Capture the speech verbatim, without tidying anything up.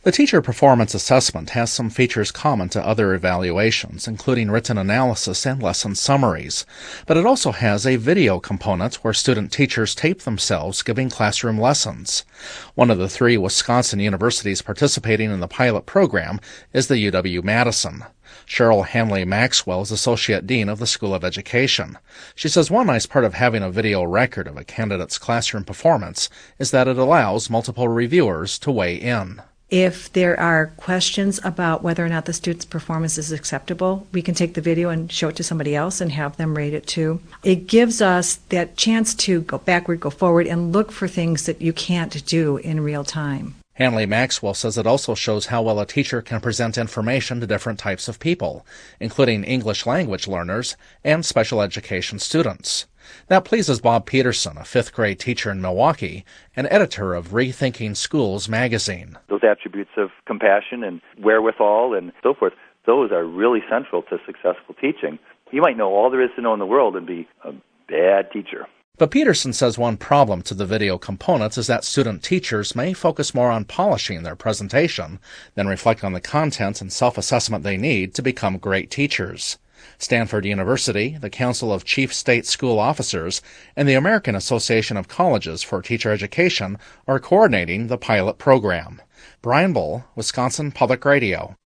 The Teacher Performance Assessment has some features common to other evaluations, including written analysis and lesson summaries. But it also has a video component where student teachers tape themselves giving classroom lessons. One of the three Wisconsin universities participating in the pilot program is the U W-Madison. Cheryl Hanley Maxwell is Associate Dean of the School of Education. She says one nice part of having a video record of a candidate's classroom performance is that it allows multiple reviewers to weigh in. If there are questions about whether or not the student's performance is acceptable, we can take the video and show it to somebody else and have them rate it too. It gives us that chance to go backward, go forward, and look for things that you can't do in real time. Hanley Maxwell says it also shows how well a teacher can present information to different types of people, including English language learners and special education students. That pleases Bob Peterson, a fifth grade teacher in Milwaukee and editor of Rethinking Schools magazine. Those attributes of compassion and wherewithal and so forth, those are really central to successful teaching. You might know all there is to know in the world and be a bad teacher. But Peterson says one problem to the video components is that student teachers may focus more on polishing their presentation than reflect on the content and self-assessment they need to become great teachers. Stanford University, the Council of Chief State School Officers, and the American Association of Colleges for Teacher Education are coordinating the pilot program. Brian Bull, Wisconsin Public Radio.